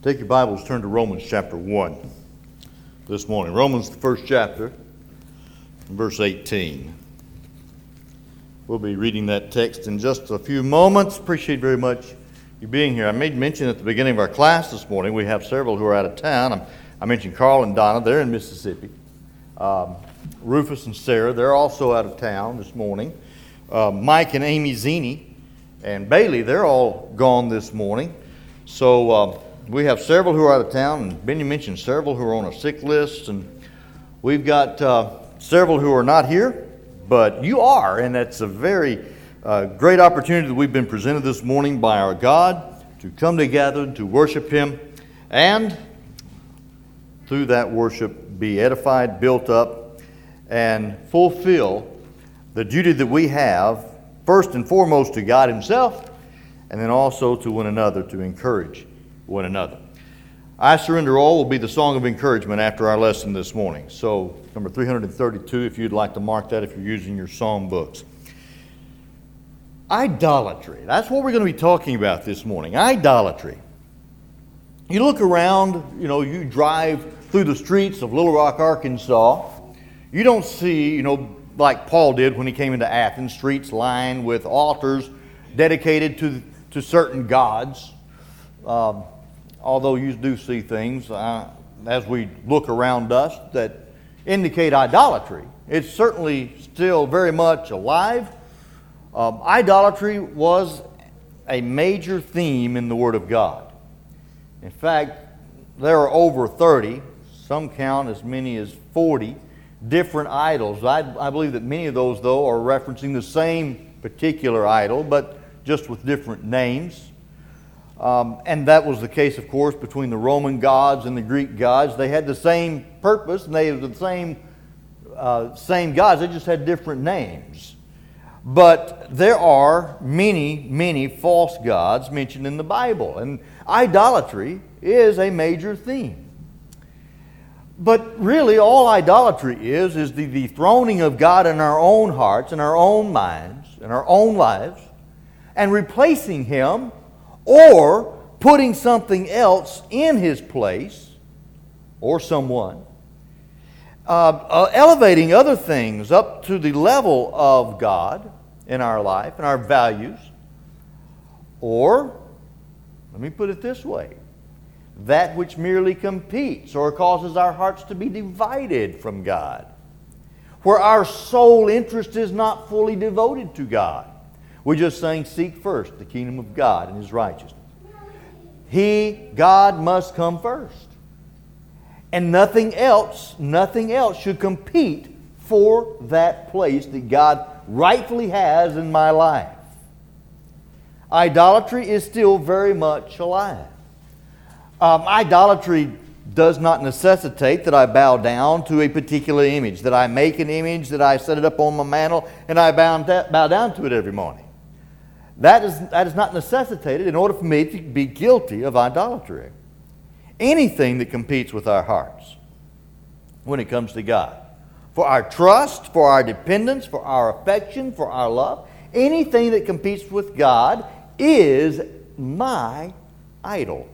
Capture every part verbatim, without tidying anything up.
Take your Bibles, turn to Romans chapter one this morning. Romans, the first chapter, verse eighteen. We'll be reading that text in just a few moments. Appreciate very much you being here. I made mention at the beginning of our class this morning, we have several who are out of town. I'm, I mentioned Carl and Donna, they're in Mississippi. Um, Rufus and Sarah, they're also out of town this morning. Uh, Mike and Amy Zini and Bailey, they're all gone this morning. So uh, we have several who are out of town, and Benny mentioned several who are on a sick list, and we've got uh, several who are not here, but you are, and that's a very uh, great opportunity that we've been presented this morning by our God to come together to worship Him, and through that worship be edified, built up, and fulfill the duty that we have, first and foremost to God Himself, and then also to one another to encourage one another. I Surrender All will be the song of encouragement after our lesson this morning. So, number three hundred thirty-two, if you'd like to mark that if you're using your song books. Idolatry. That's what we're going to be talking about this morning. Idolatry. You look around, you know, you drive through the streets of Little Rock, Arkansas. You don't see, you know, like Paul did when he came into Athens, streets lined with altars dedicated to, to certain gods. Um, although you do see things uh, as we look around us that indicate idolatry. It's certainly still very much alive. Um, idolatry was a major theme in the Word of God. In fact, there are over thirty, some count as many as forty, different idols. I, I believe that many of those, though, are referencing the same particular idol, but just with different names. Um, and that was the case, of course, between the Roman gods and the Greek gods. They had the same purpose, and they were the same, uh, same gods. They just had different names. But there are many, many false gods mentioned in the Bible, and idolatry is a major theme. But really, all idolatry is, is the dethroning of God in our own hearts, in our own minds, in our own lives, and replacing Him or putting something else in His place, or someone, uh, uh, elevating other things up to the level of God in our life and our values, or, let me put it this way, that which merely competes or causes our hearts to be divided from God, where our sole interest is not fully devoted to God. We're just saying, seek first the kingdom of God and His righteousness. He, God, must come first. And nothing else, nothing else should compete for that place that God rightfully has in my life. Idolatry is still very much alive. Um, idolatry does not necessitate that I bow down to a particular image, that I make an image, that I set it up on my mantle, and I bow, bow down to it every morning. That is, that is not necessitated in order for me to be guilty of idolatry. Anything that competes with our hearts when it comes to God. For our trust, for our dependence, for our affection, for our love, anything that competes with God is my idol.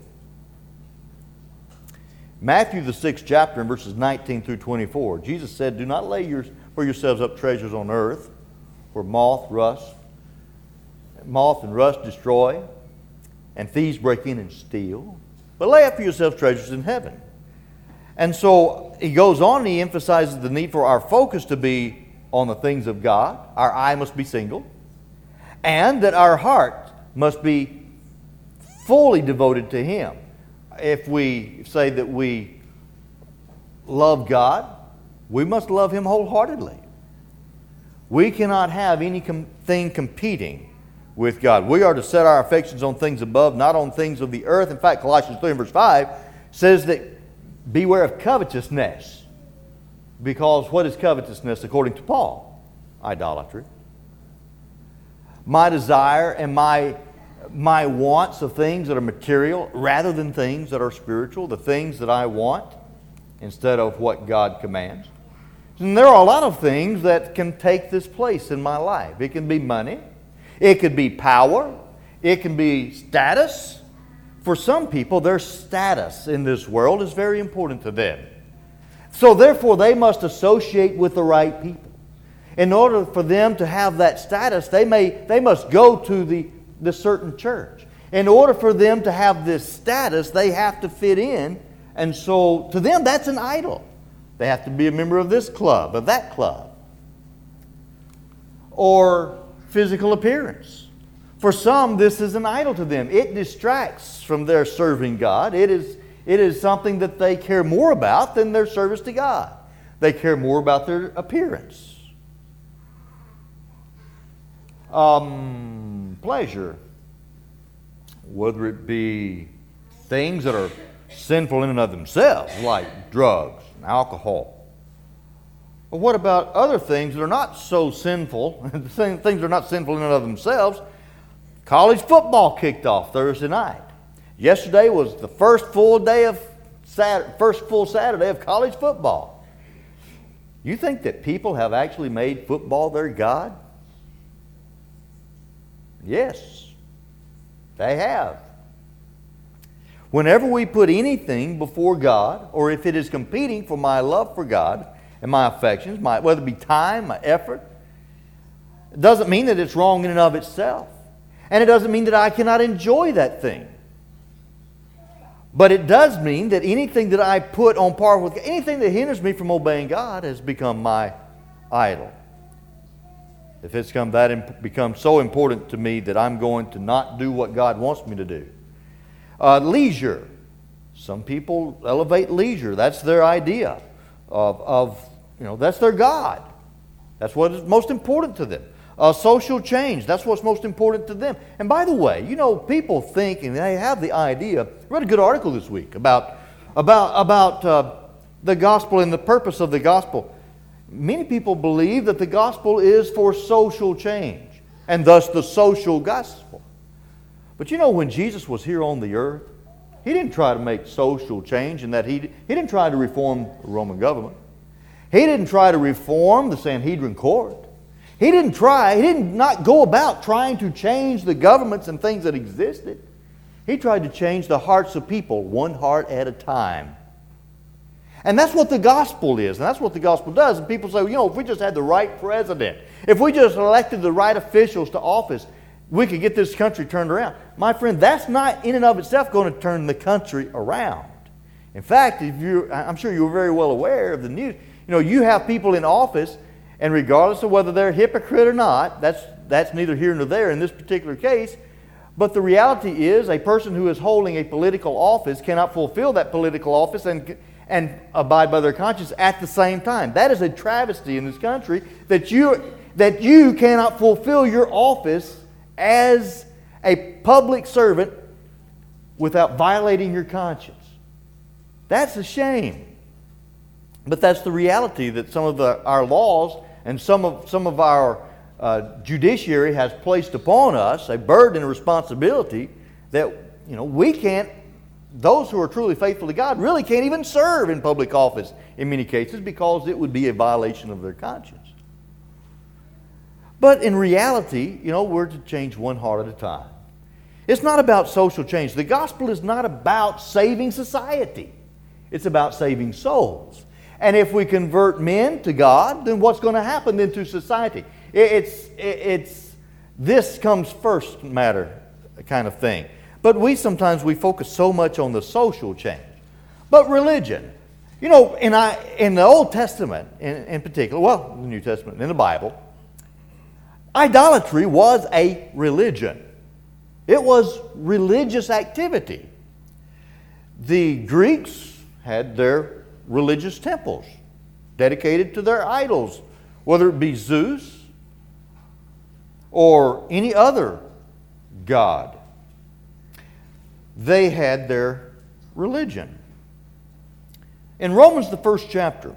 Matthew, the sixth chapter, in verses nineteen through twenty-four, Jesus said, "Do not lay your, for yourselves up treasures on earth, where moth, rust, moth and rust destroy, and thieves break in and steal. But lay up for yourselves treasures in heaven." And so he goes on and he emphasizes the need for our focus to be on the things of God. Our eye must be single. And that our heart must be fully devoted to Him. If we say that we love God, we must love Him wholeheartedly. We cannot have anything competing with God. We are to set our affections on things above, not on things of the earth. In fact, Colossians three and verse five says that beware of covetousness. Because what is covetousness according to Paul? Idolatry. My desire and my, my wants of things that are material rather than things that are spiritual, the things that I want instead of what God commands. And there are a lot of things that can take this place in my life. It can be money. It could be power. It can be status. For some people, their status in this world is very important to them. So therefore, they must associate with the right people. In order for them to have that status, they may they must go to the, the certain church. In order for them to have this status, they have to fit in. And so to them, that's an idol. They have to be a member of this club, of that club. Or physical appearance. For some, this is an idol to them. It distracts from their serving God. It is, it is something that they care more about than their service to God. They care more about their appearance. Um, pleasure. Whether it be things that are sinful in and of themselves, like drugs and alcohol. But what about other things that are not so sinful, things that are not sinful in and of themselves? College football kicked off Thursday night. Yesterday was the first full day of Saturday, first full Saturday of college football. You think that people have actually made football their God? Yes, they have. Whenever we put anything before God, or if it is competing for my love for God and my affections, my, whether it be time, my effort, it doesn't mean that it's wrong in and of itself. And it doesn't mean that I cannot enjoy that thing. But it does mean that anything that I put on par with, anything that hinders me from obeying God has become my idol. If it's come that become so important to me that I'm going to not do what God wants me to do. Uh, leisure. Some people elevate leisure. That's their idea of, of, you know, that's their God. That's what is most important to them. Uh, social change. That's what's most important to them. And by the way, you know, people think, and they have the idea. I read a good article this week about, about, about uh, the gospel and the purpose of the gospel. Many people believe that the gospel is for social change, and thus the social gospel. But you know, when Jesus was here on the earth, He didn't try to make social change in that He, he didn't try to reform the Roman government. He didn't try to reform the Sanhedrin court. He didn't try, He didn't not go about trying to change the governments and things that existed. He tried to change the hearts of people one heart at a time. And that's what the gospel is, and that's what the gospel does. And people say, well, you know, if we just had the right president, if we just elected the right officials to office, we could get this country turned around. My friend, that's not in and of itself going to turn the country around. In fact, if you, I'm sure you're very well aware of the news. You know, you have people in office, and regardless of whether they're a hypocrite or not, that's, that's neither here nor there in this particular case. But the reality is a person who is holding a political office cannot fulfill that political office and, and abide by their conscience at the same time. That is a travesty in this country, that you, that you cannot fulfill your office as a public servant without violating your conscience. That's a shame. But that's the reality that some of the, our laws and some of, some of our uh, judiciary has placed upon us, a burden and a responsibility that, you know, we can't, those who are truly faithful to God really can't even serve in public office in many cases because it would be a violation of their conscience. But in reality, you know, we're to change one heart at a time. It's not about social change. The gospel is not about saving society. It's about saving souls. And if we convert men to God, then what's going to happen then to society? It's, it's this comes first matter kind of thing. But we sometimes we focus so much on the social change. But religion, you know, in, I, in the Old Testament in, in particular, well, the New Testament, in the Bible, idolatry was a religion. It was religious activity. The Greeks had their religious temples dedicated to their idols, whether it be Zeus or any other god. They had their religion. In Romans, the first chapter,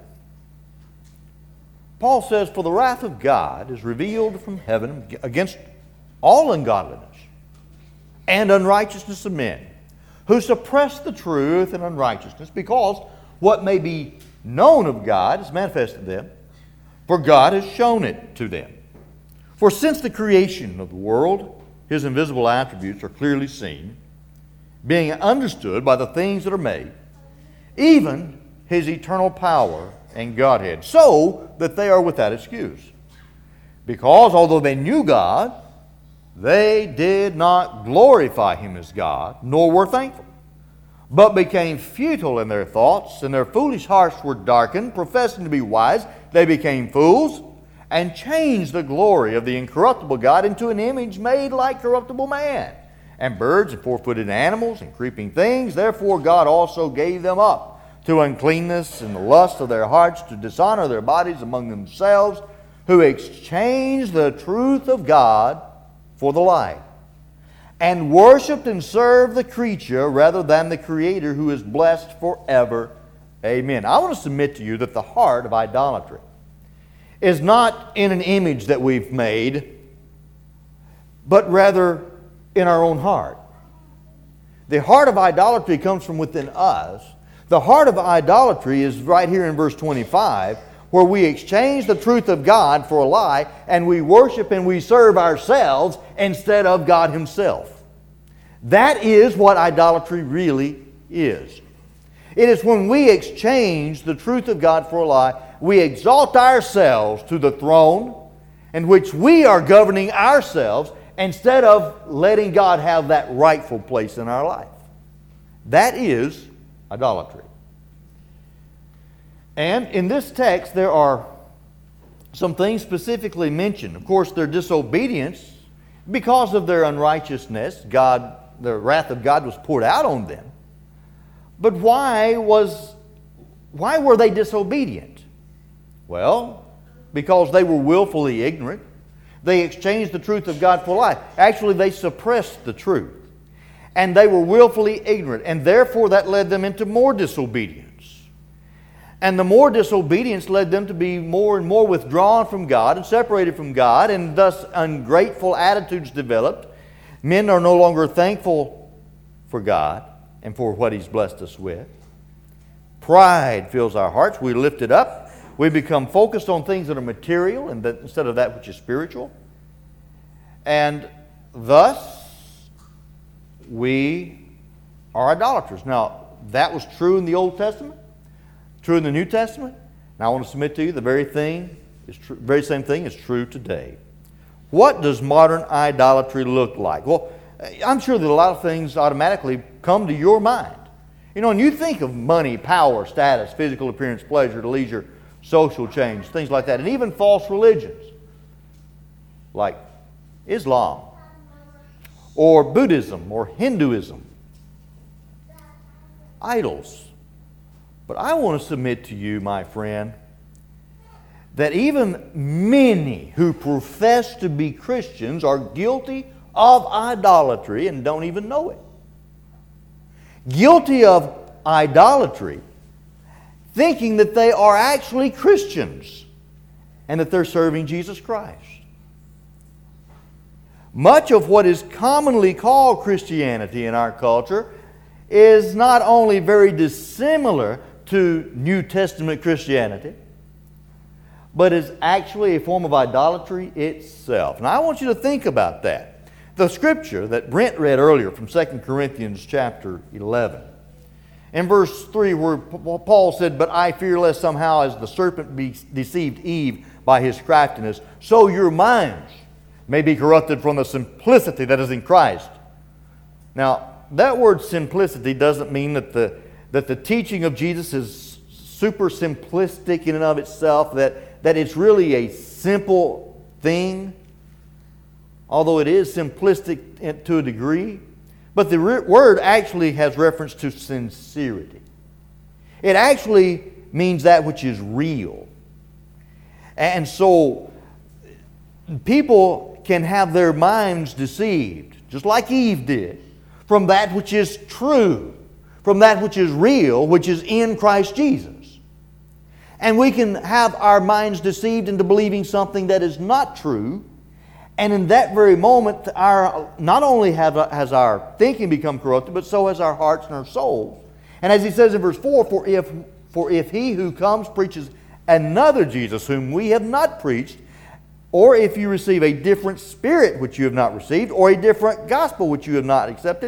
Paul says, "For the wrath of God is revealed from heaven against all ungodliness and unrighteousness of men, who suppress the truth in unrighteousness, because what may be known of God is manifested to them, for God has shown it to them. For since the creation of the world, His invisible attributes are clearly seen, being understood by the things that are made, even his eternal power and Godhead, so that they are without excuse. Because although they knew God, they did not glorify him as God, nor were thankful, but became futile in their thoughts, and their foolish hearts were darkened. Professing to be wise, they became fools, and changed the glory of the incorruptible God into an image made like corruptible man, and birds, and four-footed animals, and creeping things. Therefore God also gave them up to uncleanness and the lust of their hearts, to dishonor their bodies among themselves, who exchanged the truth of God for the lie, and worshipped and served the creature rather than the Creator, who is blessed forever. Amen. I want to submit to you that the heart of idolatry is not in an image that we've made, but rather in our own heart. The heart of idolatry comes from within us. The heart of idolatry is right here in verse twenty-five, where we exchange the truth of God for a lie, and we worship and we serve ourselves instead of God Himself. That is what idolatry really is. It is when we exchange the truth of God for a lie, we exalt ourselves to the throne in which we are governing ourselves instead of letting God have that rightful place in our life. That is idolatry. And in this text, there are some things specifically mentioned. Of course, their disobedience, because of their unrighteousness, God, the wrath of God was poured out on them. But why was, why were they disobedient? Well, because they were willfully ignorant. They exchanged the truth of God for a lie. Actually, they suppressed the truth. And they were willfully ignorant. And therefore, that led them into more disobedience. And the more disobedience led them to be more and more withdrawn from God and separated from God, and thus ungrateful attitudes developed. Men are no longer thankful for God and for what He's blessed us with. Pride fills our hearts. We lift it up. We become focused on things that are material and that, instead of that which is spiritual. And thus, we are idolaters. Now, that was true in the Old Testament. True in the New Testament. And I want to submit to you the very thing is true, very same thing is true today. What does modern idolatry look like? Well, I'm sure that a lot of things automatically come to your mind. You know, when you think of money, power, status, physical appearance, pleasure, leisure, social change, things like that, and even false religions like Islam or Buddhism or Hinduism, idols. But I want to submit to you, my friend, that even many who profess to be Christians are guilty of idolatry and don't even know it. Guilty of idolatry, thinking that they are actually Christians and that they're serving Jesus Christ. Much of what is commonly called Christianity in our culture is not only very dissimilar to New Testament Christianity, but is actually a form of idolatry itself. Now I want you to think about that. The scripture that Brent read earlier from Second Corinthians chapter eleven. In verse three, where Paul said, "But I fear lest somehow as the serpent be deceived Eve by his craftiness, so your minds may be corrupted from the simplicity that is in Christ." Now, that word simplicity doesn't mean that the, that the teaching of Jesus is super simplistic in and of itself, that, that it's really a simple thing, although it is simplistic to a degree. But the re- word actually has reference to sincerity. It actually means that which is real. And so people can have their minds deceived, just like Eve did, from that which is true, from that which is real, which is in Christ Jesus. And we can have our minds deceived into believing something that is not true. And in that very moment, our, not only have, has our thinking become corrupted, but so has our hearts and our souls. And as he says in verse four, for if, for if he who comes preaches another Jesus whom we have not preached, or if you receive a different spirit which you have not received, or a different gospel which you have not accepted,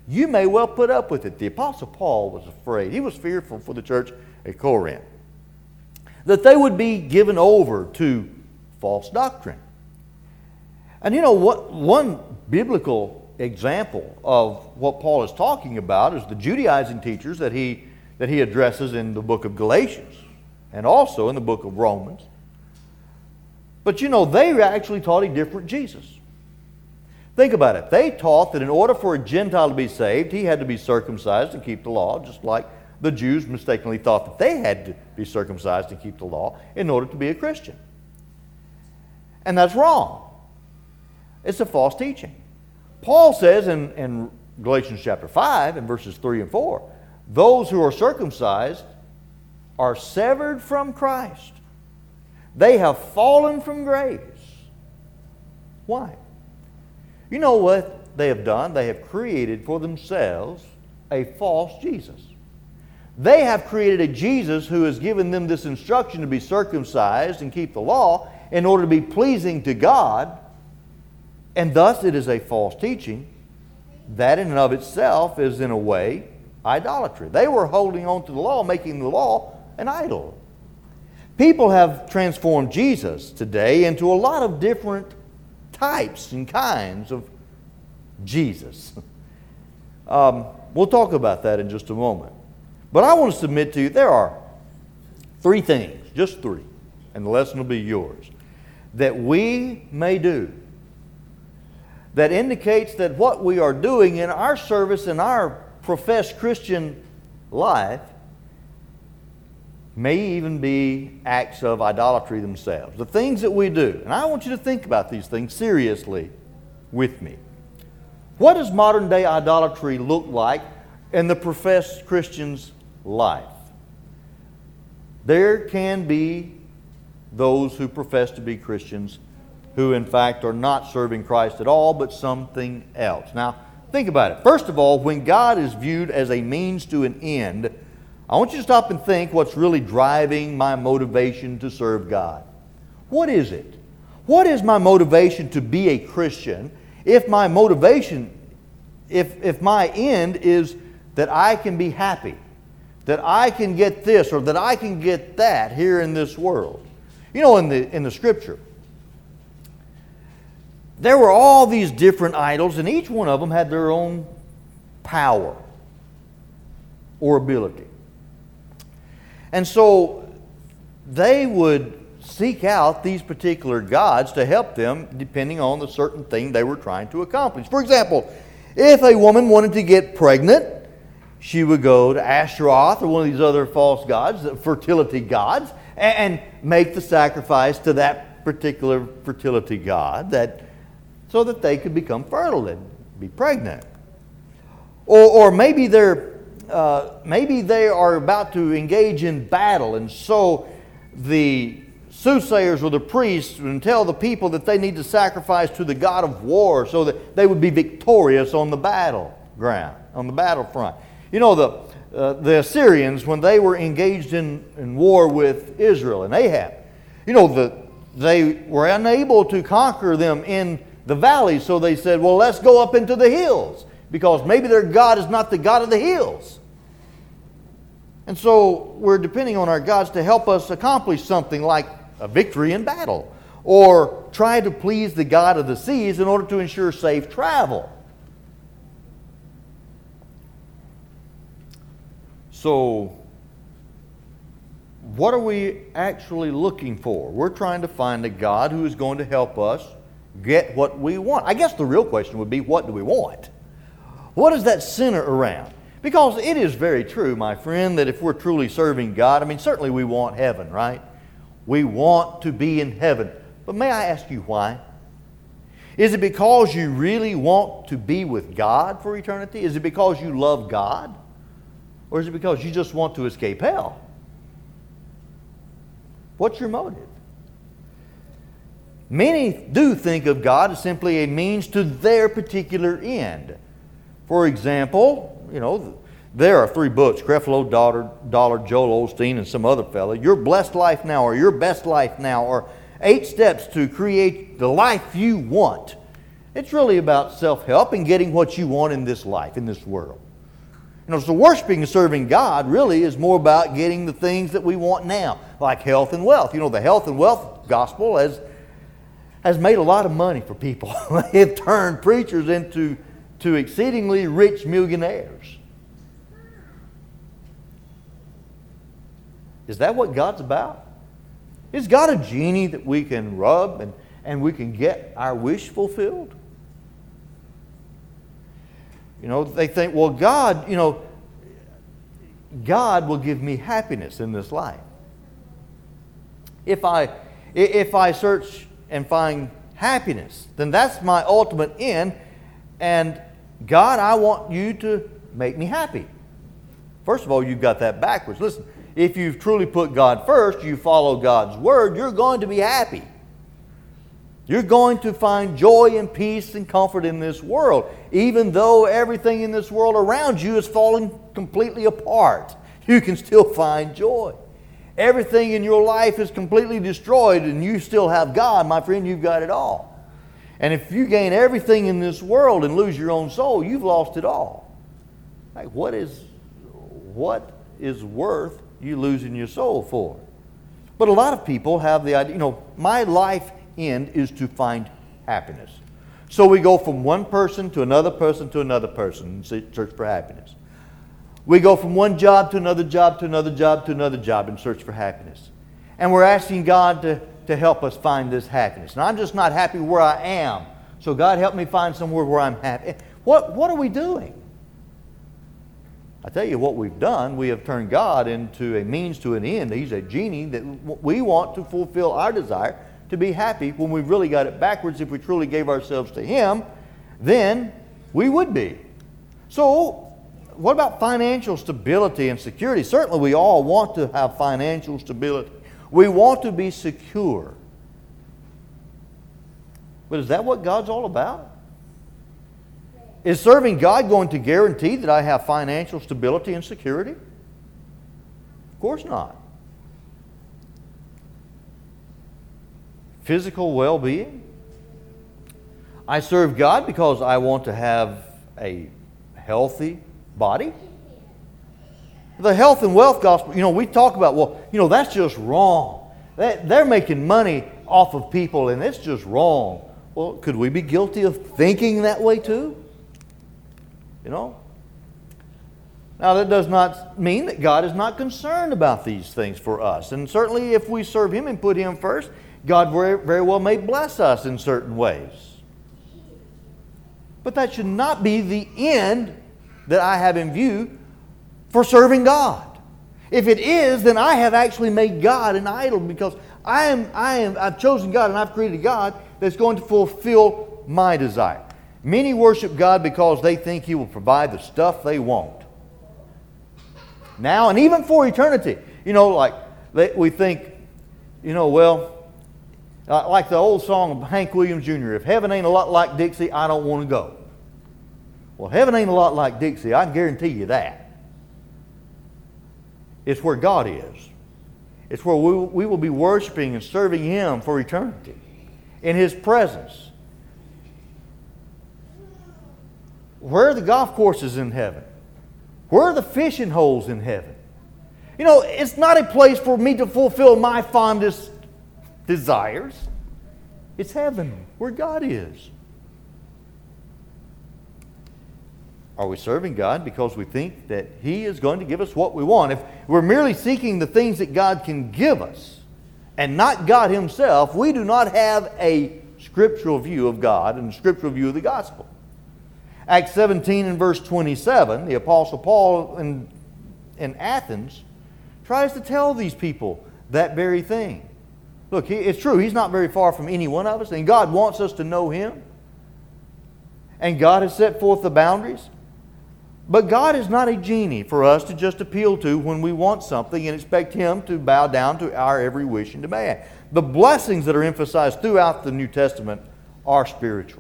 you may well put up with it. The Apostle Paul was afraid. He was fearful for the church at Corinth, that they would be given over to false doctrine. And you know what? One biblical example of what Paul is talking about is the Judaizing teachers that he, that he addresses in the book of Galatians and also in the book of Romans. But you know, they actually taught a different Jesus. Think about it. They taught that in order for a Gentile to be saved, he had to be circumcised and keep the law, just like the Jews mistakenly thought that they had to be circumcised and keep the law in order to be a Christian. And that's wrong. It's a false teaching. Paul says in, in Galatians chapter five, in verses three and four, those who are circumcised are severed from Christ. They have fallen from grace. Why? You know what they have done? They have created for themselves a false Jesus. They have created a Jesus who has given them this instruction to be circumcised and keep the law in order to be pleasing to God, and thus it is a false teaching. That in and of itself is, in a way, idolatry. They were holding on to the law, making the law an idol. People have transformed Jesus today into a lot of different types and kinds of Jesus. Um, we'll talk about that in just a moment. But I want to submit to you, there are three things, just three, and the lesson will be yours, that we may do that indicates that what we are doing in our service, in our professed Christian life, may even be acts of idolatry themselves. The things that we do. And I want you to think about these things seriously with me. What does modern day idolatry look like in the professed Christian's life? There can be those who profess to be Christians who in fact are not serving Christ at all, but something else. Now, think about it. First of all, when God is viewed as a means to an end, I want you to stop and think what's really driving my motivation to serve God. What is it? What is my motivation to be a Christian if my motivation, if, if my end is that I can be happy, that I can get this or that I can get that here in this world? You know, in the, in the Scripture, there were all these different idols, and each one of them had their own power or ability. And so they would seek out these particular gods to help them depending on the certain thing they were trying to accomplish. For example, if a woman wanted to get pregnant, she would go to Ashtaroth or one of these other false gods, the fertility gods, and make the sacrifice to that particular fertility god that, so that they could become fertile and be pregnant. Or, or maybe they're Uh, maybe they are about to engage in battle, and so the soothsayers or the priests would tell the people that they need to sacrifice to the god of war so that they would be victorious on the battleground, on the battlefront. You know, the, uh, the Assyrians, when they were engaged in, in war with Israel and Ahab, you know, the, they were unable to conquer them in the valleys, so they said, well, let's go up into the hills, because maybe their God is not the God of the hills. And so we're depending on our gods to help us accomplish something like a victory in battle, or try to please the God of the seas in order to ensure safe travel. So, what are we actually looking for? We're trying to find a God who is going to help us get what we want. I guess the real question would be, what do we want? What does that center around? Because it is very true, my friend, that if we're truly serving God, I mean, certainly we want heaven, right? We want to be in heaven. But may I ask you why? Is it because you really want to be with God for eternity? Is it because you love God? Or is it because you just want to escape hell? What's your motive? Many do think of God as simply a means to their particular end. For example, you know, there are three books, Creflo Dollar, Dollar, Joel Osteen, and some other fellow. Your Blessed Life Now, or Your Best Life Now, or Eight Steps to Create the Life You Want. It's really about self-help and getting what you want in this life, in this world. You know, so worshiping and serving God really is more about getting the things that we want now, like health and wealth. You know, the health and wealth gospel has, has made a lot of money for people. They've turned preachers into to exceedingly rich millionaires. Is that what God's about? Is God a genie that we can rub and, and we can get our wish fulfilled? You know, they think, well, God, you know, God will give me happiness in this life. If I, if I search and find happiness, then that's my ultimate end. And God, I want you to make me happy. First of all, you've got that backwards. Listen, if you've truly put God first, you follow God's word, you're going to be happy. You're going to find joy and peace and comfort in this world, even though everything in this world around you is falling completely apart. You can still find joy. Everything in your life is completely destroyed and you still have God. My friend, you've got it all. And if you gain everything in this world and lose your own soul, you've lost it all. Like, what is, what is worth you losing your soul for? But a lot of people have the idea, you know, my life end is to find happiness. So we go from one person to another person to another person and search for happiness. We go from one job to another job to another job to another job and search for happiness. And we're asking God to, to help us find this happiness. And I'm just not happy where I am. So God, help me find somewhere where I'm happy. What, what are we doing? I tell you what we've done. We have turned God into a means to an end. He's a genie that we want to fulfill our desire to be happy when we've really got it backwards. If we truly gave ourselves to Him, then we would be. So, what about financial stability and security? Certainly we all want to have financial stability. We want to be secure. But is that what God's all about? Is serving God going to guarantee that I have financial stability and security? Of course not. Physical well-being. I serve God because I want to have a healthy body. The health and wealth gospel, you know, we talk about, well, you know, that's just wrong. They're making money off of people and it's just wrong. Well, could we be guilty of thinking that way too? You know? Now, that does not mean that God is not concerned about these things for us. And certainly if we serve Him and put Him first, God very, very well may bless us in certain ways. But that should not be the end that I have in view for serving God. If it is, then I have actually made God an idol because I am, I am, I've chosen God and I've created God that's going to fulfill my desire. Many worship God because they think He will provide the stuff they want. Now and even for eternity. You know, like we think, you know, well, like the old song of Hank Williams Junior, if heaven ain't a lot like Dixie, I don't want to go. Well, heaven ain't a lot like Dixie, I can guarantee you that. It's where God is. It's where we, we will be worshiping and serving Him for eternity in His presence. Where are the golf courses in heaven? Where are the fishing holes in heaven? You know, it's not a place for me to fulfill my fondest desires. It's heaven, where God is. Are we serving God because we think that He is going to give us what we want? If we're merely seeking the things that God can give us and not God Himself, we do not have a scriptural view of God and a scriptural view of the gospel. Acts seventeen and verse twenty-seven, the Apostle Paul in, in Athens tries to tell these people that very thing. Look, he, it's true, He's not very far from any one of us, and God wants us to know Him. And God has set forth the boundaries. But God is not a genie for us to just appeal to when we want something and expect Him to bow down to our every wish and demand. The blessings that are emphasized throughout the New Testament are spiritual.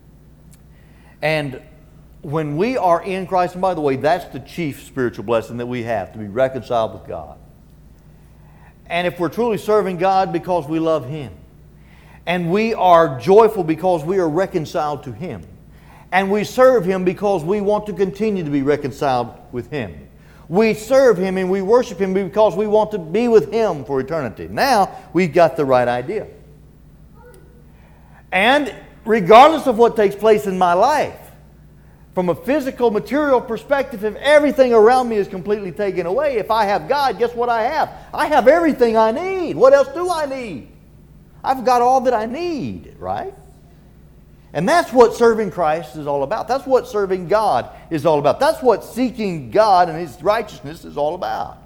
And when we are in Christ, and by the way, that's the chief spiritual blessing that we have, to be reconciled with God. And if we're truly serving God because we love Him, And we are joyful because we are reconciled to Him. And we serve Him because we want to continue to be reconciled with Him. We serve Him and we worship Him because we want to be with Him for eternity. Now, we've got the right idea. And regardless of what takes place in my life, from a physical, material perspective, if everything around me is completely taken away, if I have God, guess what I have? I have everything I need. What else do I need? I've got all that I need, right? And that's what serving Christ is all about. That's what serving God is all about. That's what seeking God and His righteousness is all about.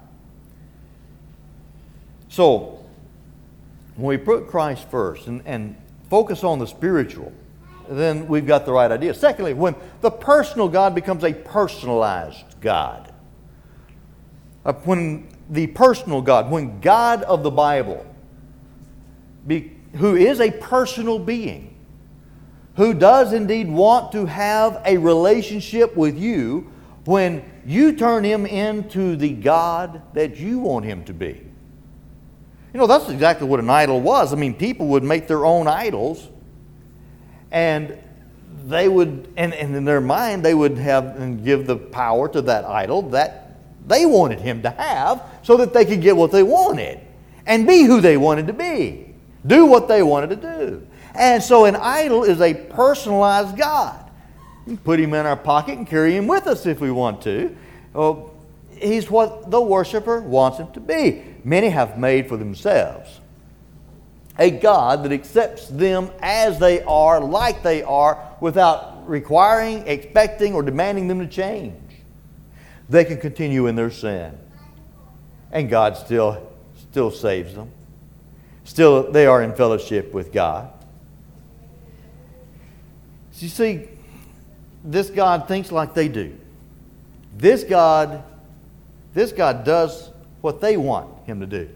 So, when we put Christ first and, and focus on the spiritual, then we've got the right idea. Secondly, when the personal God becomes a personalized God. Uh, when the personal God, when God of the Bible, be, who is a personal being, who does indeed want to have a relationship with you, when you turn Him into the God that you want Him to be. You know, that's exactly what an idol was. I mean, people would make their own idols, and they would, and, and in their mind, they would have and give the power to that idol that they wanted him to have so that they could get what they wanted and be who they wanted to be, do what they wanted to do. And so an idol is a personalized God. We can put Him in our pocket and carry Him with us if we want to. Well, He's what the worshiper wants Him to be. Many have made for themselves a God that accepts them as they are, like they are, without requiring, expecting, or demanding them to change. They can continue in their sin, and God still, still saves them. Still, they are in fellowship with God. You see, this God thinks like they do. This God, this God does what they want Him to do.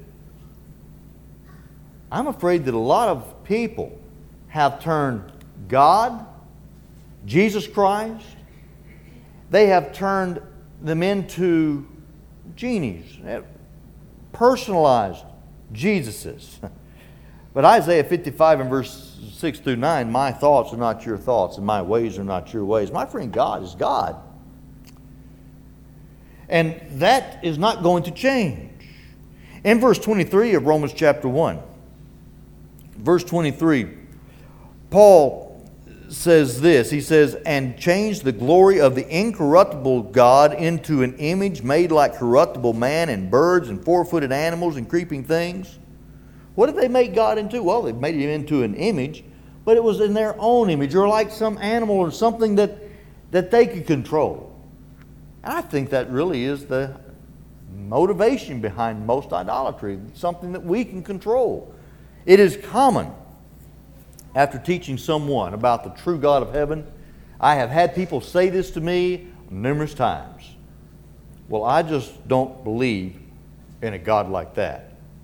I'm afraid that a lot of people have turned God, Jesus Christ, they have turned them into genies, personalized Jesuses. But Isaiah fifty-five and verse six through nine, my thoughts are not your thoughts, and my ways are not your ways. My friend, God is God. And that is not going to change. In verse twenty-three of Romans chapter one, verse twenty-three, Paul says this. He says, and change the glory of the incorruptible God into an image made like corruptible man and birds and four-footed animals and creeping things. What did they make God into? Well, they made Him into an image, but it was in their own image, or like some animal or something that, that they could control. And I think that really is the motivation behind most idolatry, something that we can control. It is common, after teaching someone about the true God of heaven, I have had people say this to me numerous times. Well, I just don't believe in a God like that.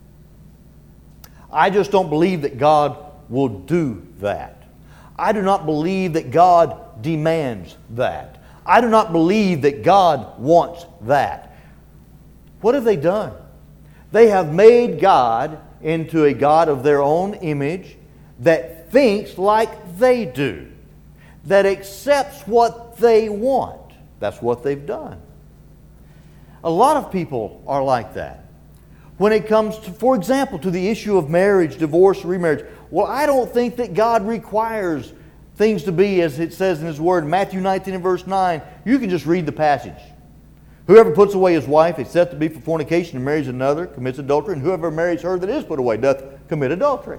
I just don't believe that God will do that. I do not believe that God demands that. I do not believe that God wants that. What have they done? They have made God into a God of their own image that thinks like they do, that accepts what they want. That's what they've done. A lot of people are like that. When it comes to, for example, to the issue of marriage, divorce, remarriage, well, I don't think that God requires things to be as it says in His Word. Matthew nineteen and verse nine, you can just read the passage. Whoever puts away his wife, except to be for fornication, and marries another, commits adultery, and whoever marries her that is put away doth commit adultery.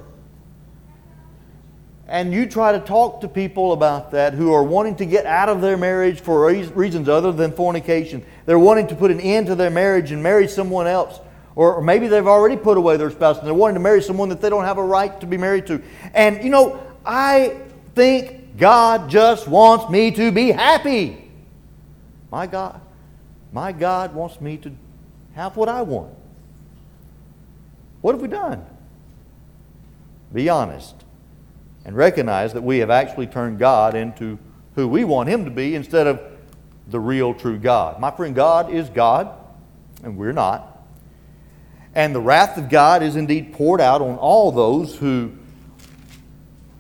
And you try to talk to people about that who are wanting to get out of their marriage for reasons other than fornication. They're wanting to put an end to their marriage and marry someone else. Or maybe they've already put away their spouse and they're wanting to marry someone that they don't have a right to be married to. And, you know, I think God just wants me to be happy. My God, my God wants me to have what I want. What have we done? Be honest and recognize that we have actually turned God into who we want Him to be instead of the real true God. My friend, God is God, and we're not. And the wrath of God is indeed poured out on all those who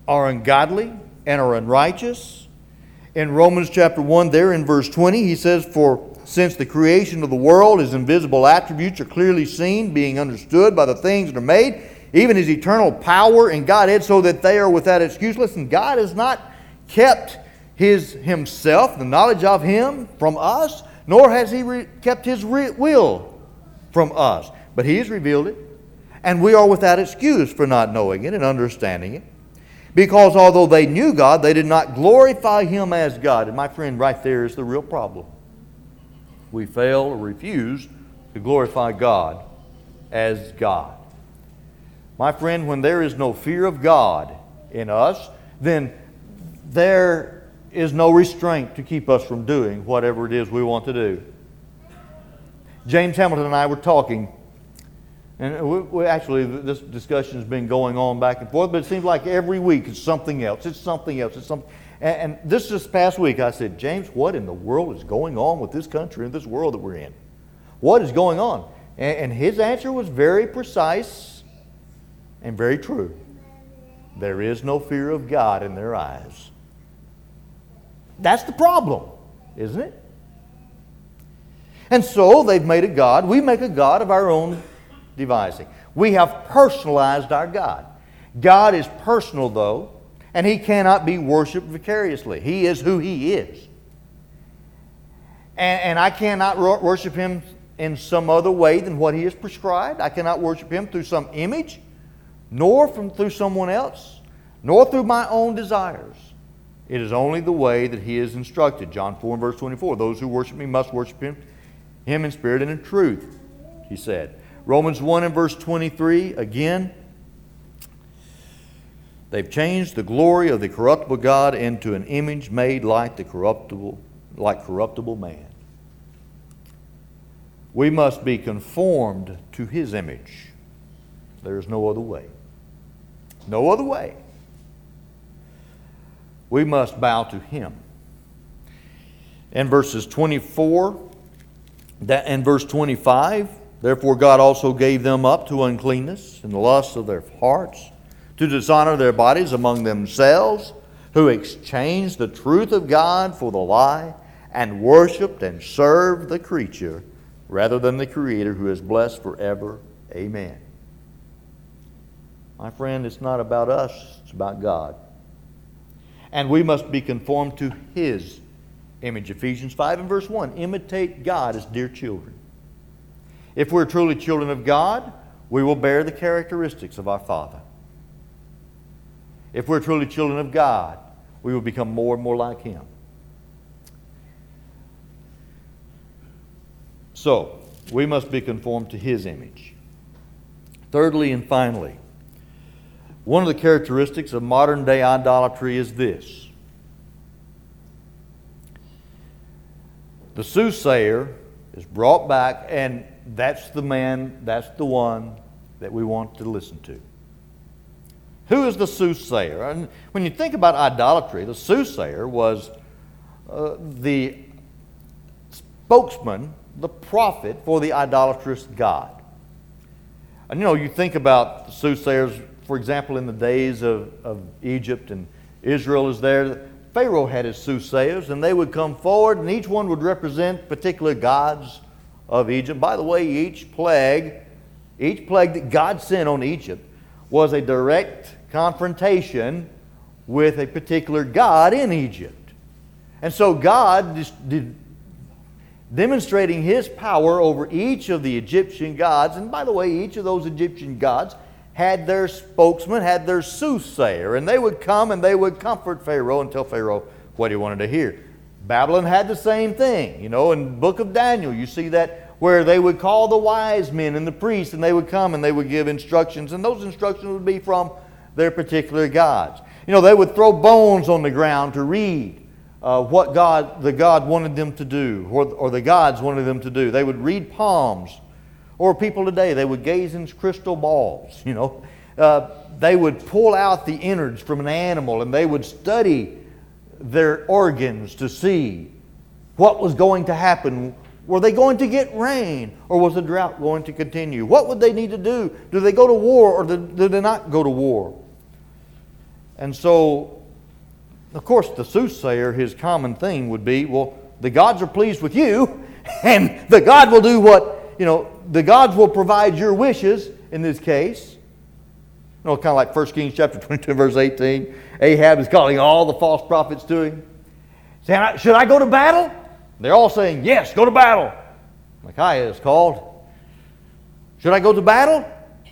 are ungodly and are unrighteous. In Romans chapter one, there in verse twenty, he says, "For since the creation of the world, his invisible attributes are clearly seen, being understood by the things that are made, even his eternal power and Godhead, so that they are without excuse." Listen, God has not kept his himself, the knowledge of him, from us, nor has he re- kept his re- will from us. But he has revealed it, and we are without excuse for not knowing it and understanding it. Because although they knew God, they did not glorify him as God. And my friend, right there is the real problem. We fail or refuse to glorify God as God. My friend, when there is no fear of God in us, then there is no restraint to keep us from doing whatever it is we want to do. James Hamilton and I were talking, and we, we actually, this discussion has been going on back and forth, but it seems like every week it's something else. It's something else. It's something. And, and this just past week, I said, "James, what in the world is going on with this country and this world that we're in? What is going on?" And, and his answer was very precise and very true. There is no fear of God in their eyes. That's the problem, isn't it? And so they've made a God. We make a God of our own devising. We have personalized our God. God is personal, though, and he cannot be worshiped vicariously. He is who he is. And, and I cannot worship him in some other way than what he has prescribed. I cannot worship him through some image, nor from through someone else, nor through my own desires. It is only the way that he is instructed. John four and verse twenty-four, "Those who worship me must worship him, him in spirit and in truth," he said. Romans one and verse twenty-three, again, "They've changed the glory of the corruptible God into an image made like the corruptible, like corruptible man." We must be conformed to his image. There is no other way. No other way. We must bow to him. In verses twenty-four that, and verse twenty-five, "Therefore God also gave them up to uncleanness in the lusts of their hearts, to dishonor their bodies among themselves, who exchanged the truth of God for the lie, and worshipped and served the creature rather than the Creator, who is blessed forever. Amen." My friend, it's not about us, it's about God. And we must be conformed to his image. Ephesians five and verse one, "Imitate God as dear children." If we're truly children of God, we will bear the characteristics of our Father. If we're truly children of God, we will become more and more like him. So, we must be conformed to his image. Thirdly and finally, one of the characteristics of modern day idolatry is this. The soothsayer is brought back, and that's the man, that's the one that we want to listen to. Who is the soothsayer? And when you think about idolatry, the soothsayer was uh, the spokesman, the prophet for the idolatrous god. And you know, you think about the soothsayers, for example, in the days of, of Egypt, and Israel is there. Pharaoh had his soothsayers, and they would come forward, and each one would represent particular gods of Egypt. By the way, each plague, each plague that God sent on Egypt was a direct confrontation with a particular god in Egypt. And so God just did, demonstrating his power over each of the Egyptian gods. And by the way, each of those Egyptian gods had their spokesman, had their soothsayer, and they would come and they would comfort Pharaoh and tell Pharaoh what he wanted to hear. Babylon had the same thing. You know, in the book of Daniel, you see that where they would call the wise men and the priests, and they would come and they would give instructions, and those instructions would be from their particular gods. You know, they would throw bones on the ground to read uh, what God, the God wanted them to do, or, or the gods wanted them to do. They would read palms. Or people today, they would gaze in crystal balls, you know. Uh, they would pull out the innards from an animal, and they would study their organs to see what was going to happen. Were they going to get rain, or was the drought going to continue? What would they need to do? Do they go to war, or do they not go to war? And so, of course, the soothsayer, his common thing would be, well, the gods are pleased with you, and the God will do what, you know, the gods will provide your wishes in this case. You know, kind of like First Kings chapter twenty-two, verse eighteen. Ahab is calling all the false prophets to him, saying, should I go to battle? They're all saying, yes, go to battle. Micaiah is called. Should I go to battle?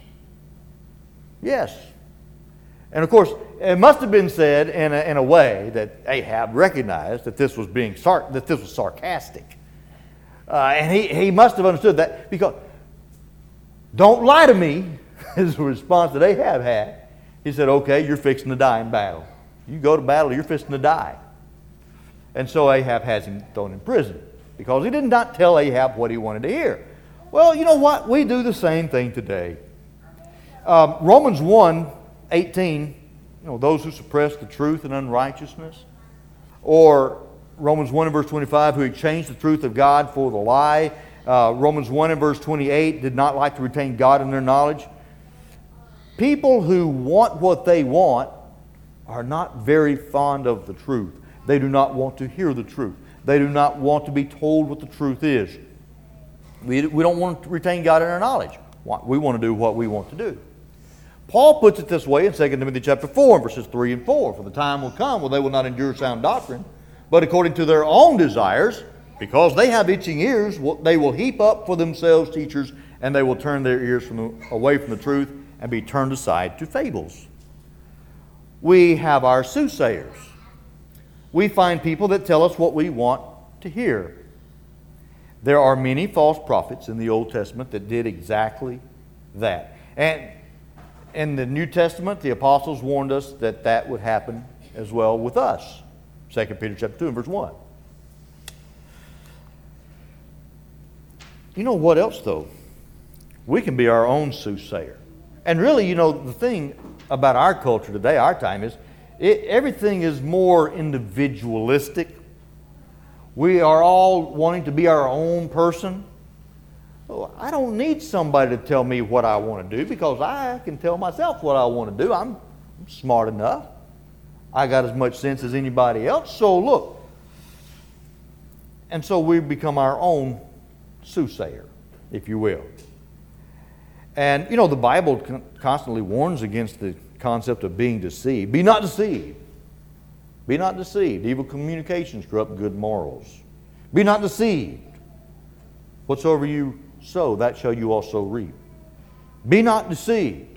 Yes. And of course, it must have been said in a, in a way that Ahab recognized that this was being sar- that this was sarcastic. Uh, and he, he must have understood that, because don't lie to me is the response that Ahab had. He said, okay, you're fixing to die in battle. You go to battle, you're fixing to die. And so Ahab has him thrown in prison because he did not tell Ahab what he wanted to hear. Well, you know what? We do the same thing today. Um, Romans one eighteen, you know, those who suppress the truth in unrighteousness. Or Romans one and verse twenty-five, who exchanged the truth of God for the lie. Uh, Romans one and verse twenty-eight, did not like to retain God in their knowledge. People who want what they want are not very fond of the truth. They do not want to hear the truth. They do not want to be told what the truth is. We, we don't want to retain God in our knowledge. We want to do what we want to do. Paul puts it this way in Second Timothy chapter four, verses three and four. For the time will come when they will not endure sound doctrine, but according to their own desires, because they have itching ears, they will heap up for themselves teachers, and they will turn their ears from the, away from the truth and be turned aside to fables. We have our soothsayers. We find people that tell us what we want to hear. There are many false prophets in the Old Testament that did exactly that. And in the New Testament, the apostles warned us that that would happen as well with us. Second Peter chapter two and verse one. You know what else, though? We can be our own soothsayer. And really, you know, the thing about our culture today, our time, is it, everything is more individualistic. We are all wanting to be our own person. Oh, I don't need somebody to tell me what I want to do, because I can tell myself what I want to do. I'm smart enough. I got as much sense as anybody else. So look. And so we become our own soothsayer, if you will. And, you know, the Bible constantly warns against the concept of being deceived. Be not deceived. Be not deceived. Evil communications corrupt good morals. Be not deceived. Whatsoever you sow, that shall you also reap. Be not deceived.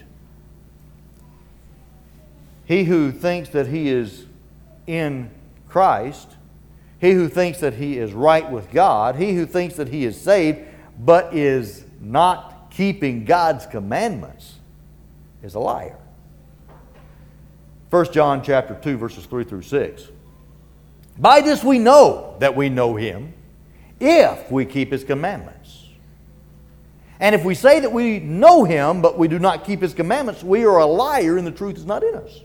He who thinks that he is in Christ, he who thinks that he is right with God, he who thinks that he is saved, but is not keeping God's commandments, is a liar. First John chapter two, verses three through six. By this we know that we know him, if we keep his commandments. And if we say that we know him, but we do not keep his commandments, we are a liar and the truth is not in us.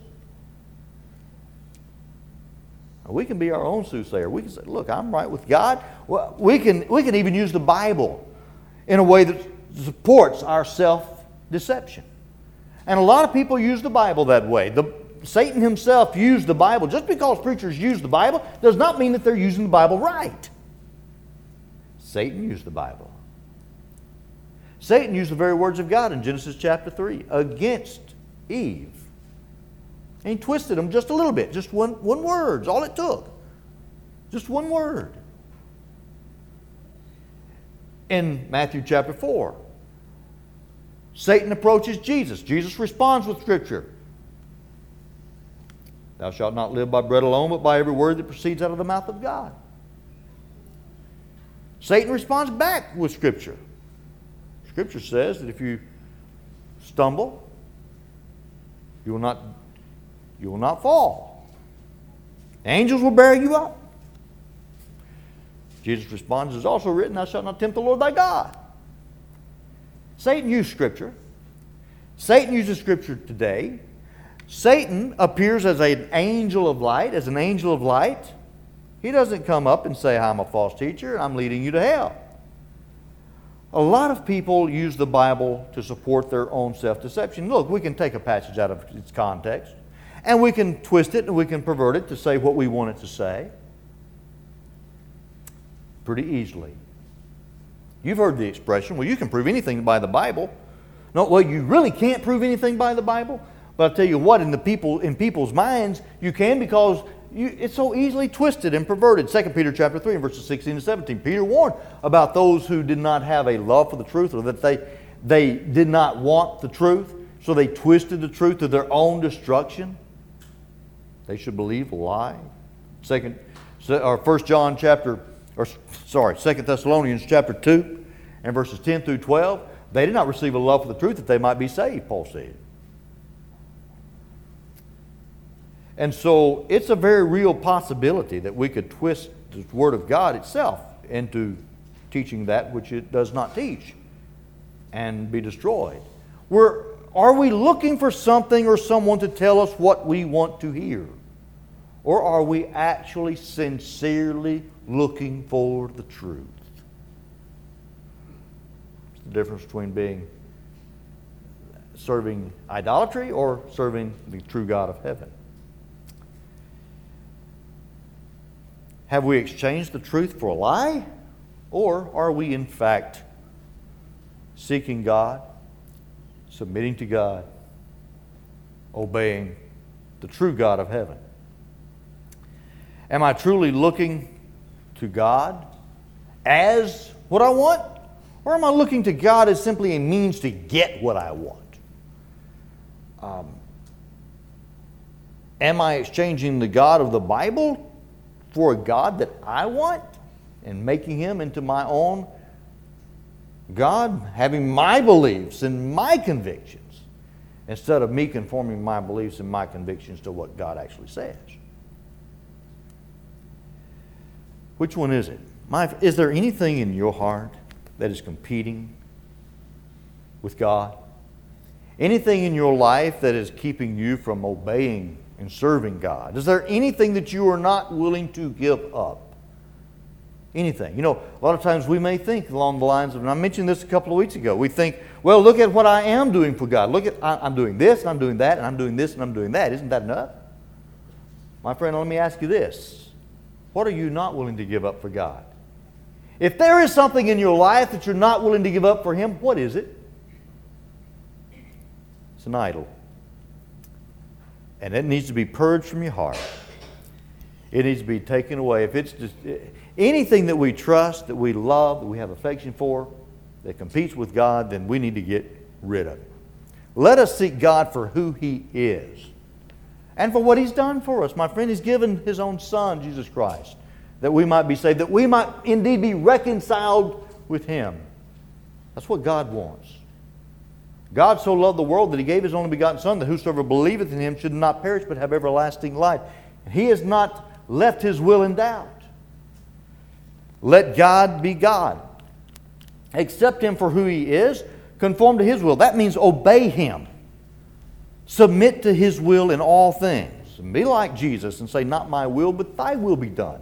We can be our own soothsayer. We can say, look, I'm right with God. Well, we can, we can even use the Bible in a way that supports our self-deception. And a lot of people use the Bible that way. The, Satan himself used the Bible. Just because preachers use the Bible does not mean that they're using the Bible right. Satan used the Bible. Satan used the very words of God in Genesis chapter three against Eve. And he twisted them just a little bit. Just one, one word. All it took. Just one word. In Matthew chapter four, Satan approaches Jesus. Jesus responds with Scripture. Thou shalt not live by bread alone, but by every word that proceeds out of the mouth of God. Satan responds back with Scripture. Scripture says that if you stumble, you will not, you will not fall. Angels will bear you up. Jesus responds, it is also written, thou shalt not tempt the Lord thy God. Satan used Scripture. Satan uses Scripture today. Satan appears as an angel of light, as an angel of light. He doesn't come up and say, I'm a false teacher, and I'm leading you to hell. A lot of people use the Bible to support their own self-deception. Look, we can take a passage out of its context. And we can twist it and we can pervert it to say what we want it to say pretty easily. You've heard the expression, well, you can prove anything by the Bible. No, well, you really can't prove anything by the Bible. But I'll tell you what, in the people, in people's minds, you can, because you, it's so easily twisted and perverted. Second Peter chapter three, verses sixteen and seventeen. Peter warned about those who did not have a love for the truth, or that they, they did not want the truth, so they twisted the truth to their own destruction. They should believe a lie. Second, or First John chapter, or sorry, Second Thessalonians chapter two, and verses ten through twelve. They did not receive a love for the truth that they might be saved, Paul said. And so it's a very real possibility that we could twist the Word of God itself into teaching that which it does not teach and be destroyed. We're, are we looking for something or someone to tell us what we want to hear? Or are we actually sincerely looking for the truth? It's the difference between being serving idolatry or serving the true God of heaven. Have we exchanged the truth for a lie? Or are we in fact seeking God, submitting to God, obeying the true God of heaven? Am I truly looking to God as what I want? Or am I looking to God as simply a means to get what I want? Um, am I exchanging the God of the Bible for a God that I want and making Him into my own God, having my beliefs and my convictions instead of me conforming my beliefs and my convictions to what God actually says? Which one is it? My, is there anything in your heart that is competing with God? Anything in your life that is keeping you from obeying and serving God? Is there anything that you are not willing to give up? Anything. You know, a lot of times we may think along the lines of, and I mentioned this a couple of weeks ago, we think, well, look at what I am doing for God. Look at, I, I'm doing this, and I'm doing that, and I'm doing this, and I'm doing that. Isn't that enough? My friend, let me ask you this. What are you not willing to give up for God? If there is something in your life that you're not willing to give up for Him, what is it? It's an idol. And it needs to be purged from your heart. It needs to be taken away. If it's just anything that we trust, that we love, that we have affection for, that competes with God, then we need to get rid of it. Let us seek God for who He is and for what He's done for us. My friend, He's given His own Son, Jesus Christ, that we might be saved, that we might indeed be reconciled with Him. That's what God wants. God so loved the world that He gave His only begotten Son, that whosoever believeth in Him should not perish but have everlasting life. And He has not left His will in doubt. Let God be God. Accept Him for who He is. Conform to His will. That means obey Him. Submit to His will in all things. And be like Jesus and say, not my will, but Thy will be done.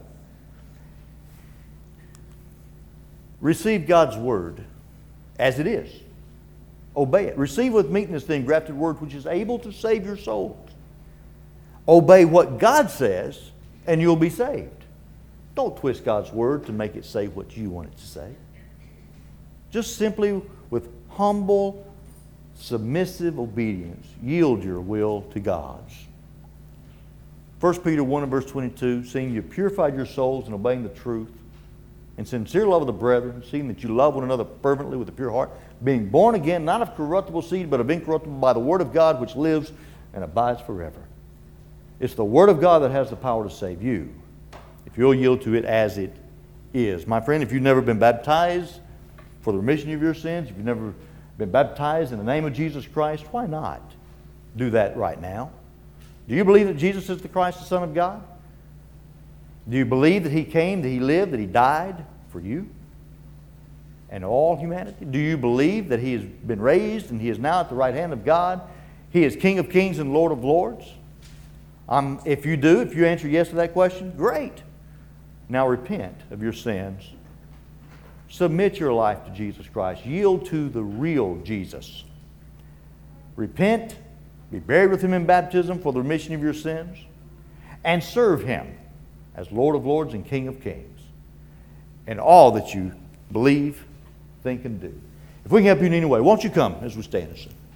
Receive God's Word as it is. Obey it. Receive with meekness the engrafted Word which is able to save your souls. Obey what God says and you'll be saved. Don't twist God's Word to make it say what you want it to say. Just simply with humble, submissive obedience, yield your will to God's. First Peter one and verse twenty-two, seeing you purified your souls in obeying the truth, in sincere love of the brethren, seeing that you love one another fervently with a pure heart, being born again, not of corruptible seed, but of incorruptible, by the Word of God, which lives and abides forever. It's the Word of God that has the power to save you, if you'll yield to it as it is. My friend, if you've never been baptized for the remission of your sins, if you've never been baptized in the name of Jesus Christ, why not do that right now? Do you believe that Jesus is the Christ, the Son of God? Do you believe that He came, that He lived, that He died for you and all humanity? Do you believe that He has been raised and He is now at the right hand of God? He is King of kings and Lord of lords? Um, if you do, if you answer yes to that question, great. Now repent of your sins. Submit your life to Jesus Christ. Yield to the real Jesus. Repent be buried with him in baptism for the remission of your sins, and serve him as Lord of lords and King of kings in all that you believe, think, and do. If we can help you in any way, won't you come as we stand and sing?